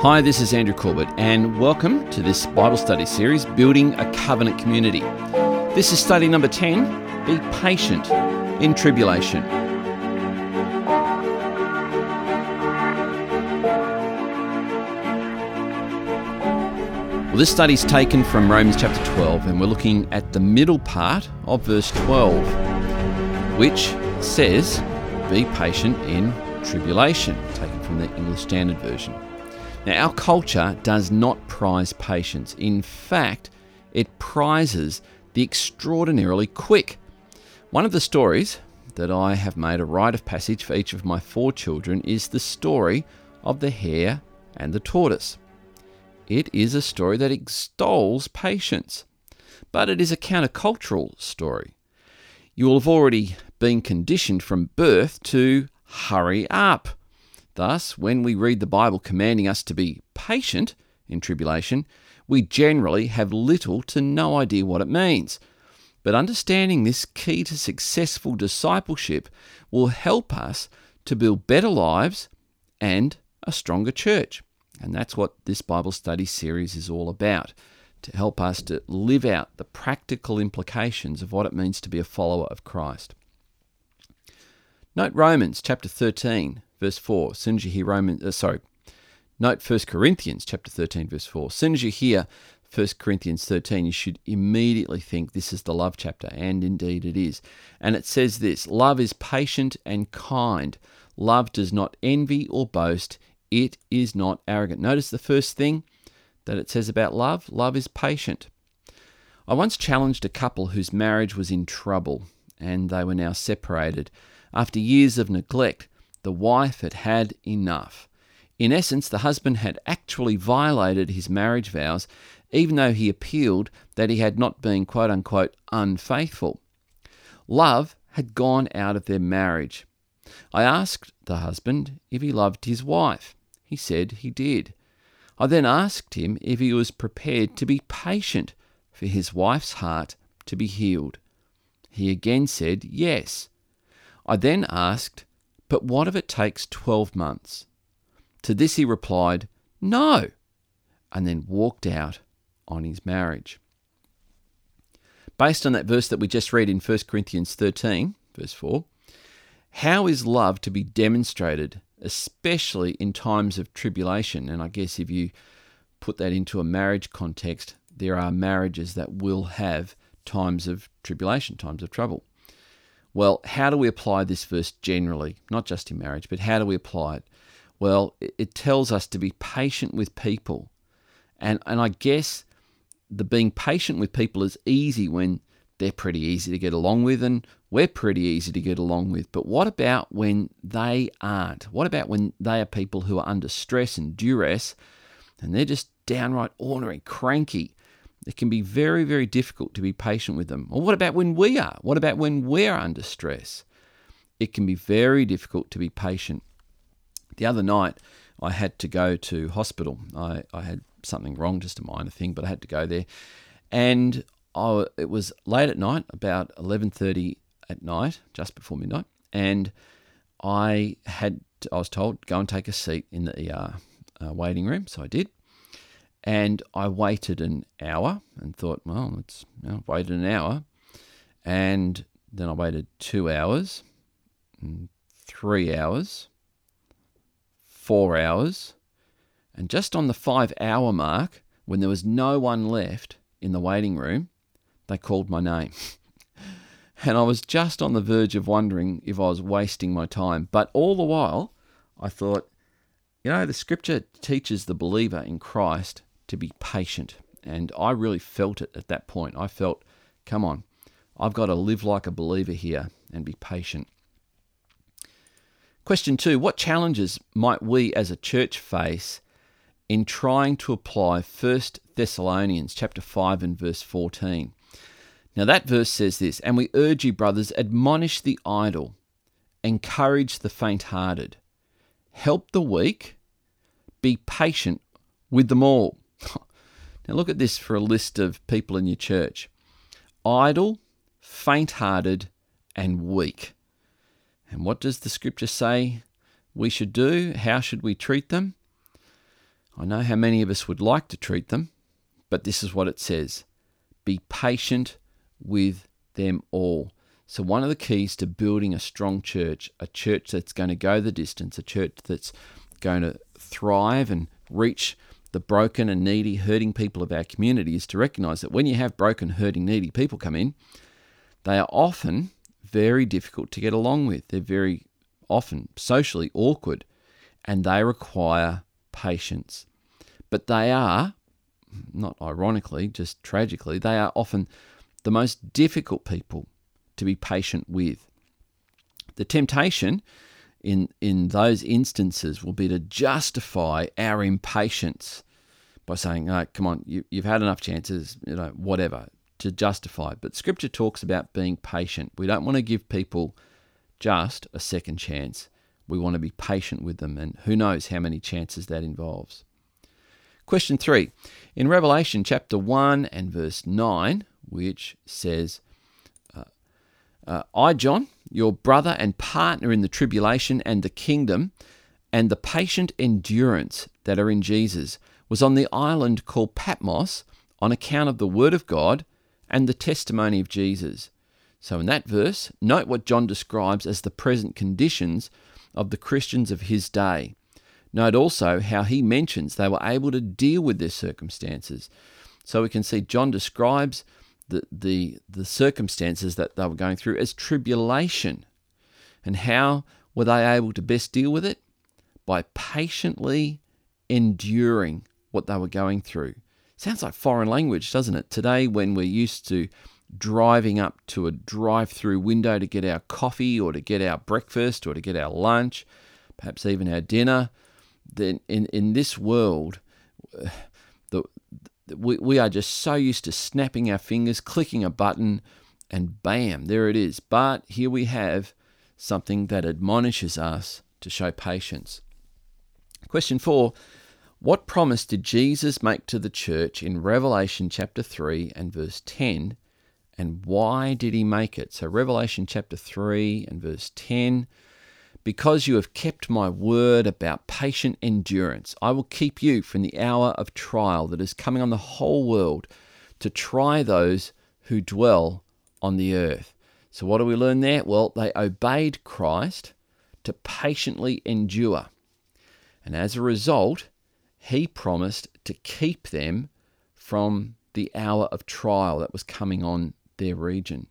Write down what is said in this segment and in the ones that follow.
Hi, this is Andrew Corbett, and welcome to this Bible study series, Building a Covenant Community. This is study number 10, Be Patient in Tribulation. Well, this study is taken from Romans chapter 12, and we're looking at the middle part of verse 12, which says, Be patient in tribulation, taken from the English Standard Version. Now, our culture does not prize patience. In fact, it prizes the extraordinarily quick. One of the stories that I have made a rite of passage for each of my 4 children is the story of the hare and the tortoise. It is a story that extols patience, but it is a countercultural story. You will have already been conditioned from birth to hurry up. Thus, when we read the Bible commanding us to be patient in tribulation, we generally have little to no idea what it means. But understanding this key to successful discipleship will help us to build better lives and a stronger church. And that's what this Bible study series is all about, to help us to live out the practical implications of what it means to be a follower of Christ. Note Romans chapter 13, verse 4. As soon as you hear Note 1 Corinthians chapter 13, verse 4. As soon as you hear 1 Corinthians 13, you should immediately think this is the love chapter, and indeed it is. And it says this, love is patient and kind. Love does not envy or boast. It is not arrogant. Notice the first thing that it says about love. Love is patient. I once challenged a couple whose marriage was in trouble, and they were now separated. After years of neglect, the wife had had enough. In essence, the husband had actually violated his marriage vows, even though he appealed that he had not been quote-unquote unfaithful. Love had gone out of their marriage. I asked the husband if he loved his wife. He said he did. I then asked him if he was prepared to be patient for his wife's heart to be healed. He again said yes. I then asked, but what if it takes 12 months? To this he replied, no, and then walked out on his marriage. Based on that verse that we just read in 1 Corinthians 13, verse 4, how is love to be demonstrated, especially in times of tribulation? And I guess if you put that into a marriage context, there are marriages that will have times of tribulation, times of trouble. Well, how do we apply this verse generally? Not just in marriage, but how do we apply it? Well, it tells us to be patient with people. And I guess the being patient with people is easy when they're pretty easy to get along with and we're pretty easy to get along with. But what about when they aren't? What about when they are people who are under stress and duress and they're just downright ornery, cranky? It can be very, very difficult to be patient with them. Or what about when we are? What about when we're under stress? It can be very difficult to be patient. The other night, I had to go to hospital. I had something wrong, just a minor thing, but I had to go there. And it was late at night, about 11:30 at night, just before midnight. And I was told, go and take a seat in the ER waiting room. So I did. And I waited an hour and thought, well, waited an hour. And then I waited 2 hours, 3 hours, 4 hours. And just on the 5-hour mark, when there was no one left in the waiting room, they called my name. And I was just on the verge of wondering if I was wasting my time. But all the while, I thought, the scripture teaches the believer in Christ to be patient. And I really felt it at that point. I felt, come on, I've got to live like a believer here and be patient. Question 2, what challenges might we as a church face in trying to apply 1 Thessalonians chapter 5 and verse 14? Now that verse says this, and we urge you, brothers, admonish the idle, encourage the faint-hearted, help the weak, be patient with them all. Now look at this for a list of people in your church. Idle, faint-hearted, and weak. And what does the scripture say we should do? How should we treat them? I know how many of us would like to treat them, but this is what it says. Be patient with them all. So one of the keys to building a strong church, a church that's going to go the distance, a church that's going to thrive and reach the broken and needy, hurting people of our community, is to recognize that when you have broken, hurting, needy people come in, they are often very difficult to get along with. They're very often socially awkward, and they require patience. But they are, not ironically, just tragically, they are often the most difficult people to be patient with. The temptation in those instances will be to justify our impatience by saying, "Oh, come on, you've had enough chances, whatever," to justify. But Scripture talks about being patient. We don't want to give people just a second chance. We want to be patient with them, and who knows how many chances that involves. Question 3. In Revelation chapter 1 and verse 9, which says, I, John, your brother and partner in the tribulation and the kingdom and the patient endurance that are in Jesus, was on the island called Patmos on account of the word of God and the testimony of Jesus. So in that verse, note what John describes as the present conditions of the Christians of his day. Note also how he mentions they were able to deal with their circumstances. So we can see John describes the circumstances that they were going through as tribulation. And how were they able to best deal with it? By patiently enduring what they were going through. Sounds like foreign language, doesn't it? Today, when we're used to driving up to a drive-through window to get our coffee or to get our breakfast or to get our lunch, perhaps even our dinner, then in this world, we are just so used to snapping our fingers, clicking a button, and bam, there it is. But here we have something that admonishes us to show patience. Question 4, what promise did Jesus make to the church in Revelation chapter 3 and verse 10, and why did he make it? So Revelation chapter 3 and verse 10, because you have kept my word about patient endurance, I will keep you from the hour of trial that is coming on the whole world to try those who dwell on the earth. So what do we learn there? Well, they obeyed Christ to patiently endure. And as a result, he promised to keep them from the hour of trial that was coming on their region.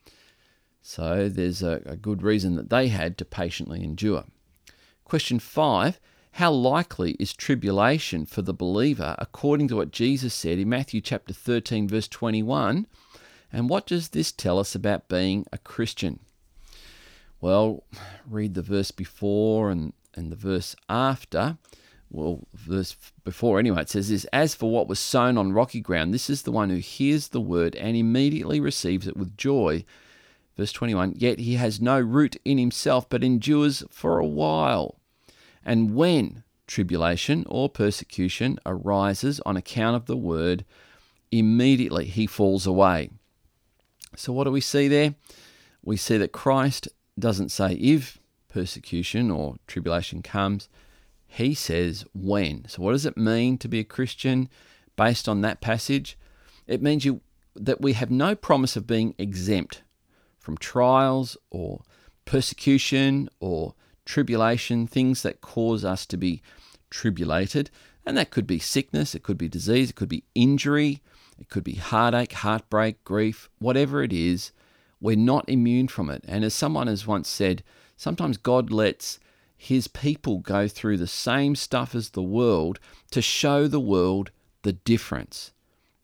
So there's a good reason that they had to patiently endure. Question 5, how likely is tribulation for the believer according to what Jesus said in Matthew chapter 13 verse 21? And what does this tell us about being a Christian? Well, read the verse before and the verse after. Well, verse before anyway, it says this, as for what was sown on rocky ground, this is the one who hears the word and immediately receives it with joy. Verse 21, yet he has no root in himself, but endures for a while. And when tribulation or persecution arises on account of the word, immediately he falls away. So what do we see there? We see that Christ doesn't say if persecution or tribulation comes, he says when. So what does it mean to be a Christian based on that passage? It means that we have no promise of being exempt from trials or persecution or tribulation, things that cause us to be tribulated. And that could be sickness, it could be disease, it could be injury, it could be heartache, heartbreak, grief, whatever it is, we're not immune from it. And as someone has once said, sometimes God lets his people go through the same stuff as the world to show the world the difference,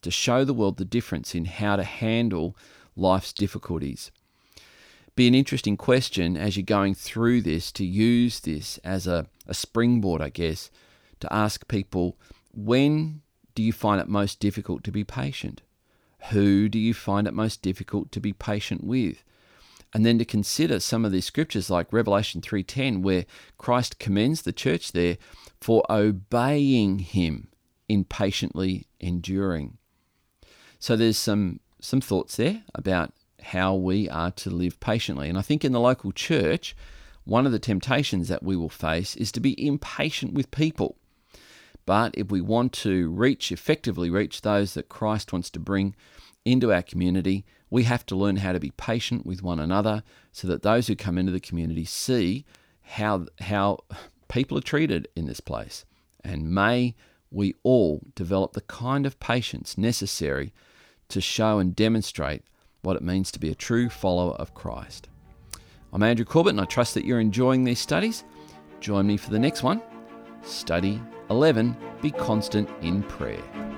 in how to handle life's difficulties. Be an interesting question as you're going through this to use this as a springboard, I guess, to ask people, when do you find it most difficult to be patient? Who do you find it most difficult to be patient with? And then to consider some of these scriptures like Revelation 3:10, where Christ commends the church there for obeying him in patiently enduring. So there's some thoughts there about how we are to live patiently. And I think in the local church, one of the temptations that we will face is to be impatient with people. But if we want to effectively reach those that Christ wants to bring into our community, we have to learn how to be patient with one another so that those who come into the community see how people are treated in this place. And may we all develop the kind of patience necessary to show and demonstrate what it means to be a true follower of Christ. I'm Andrew Corbett, and I trust that you're enjoying these studies. Join me for the next one. Study 11, Be Constant in Prayer.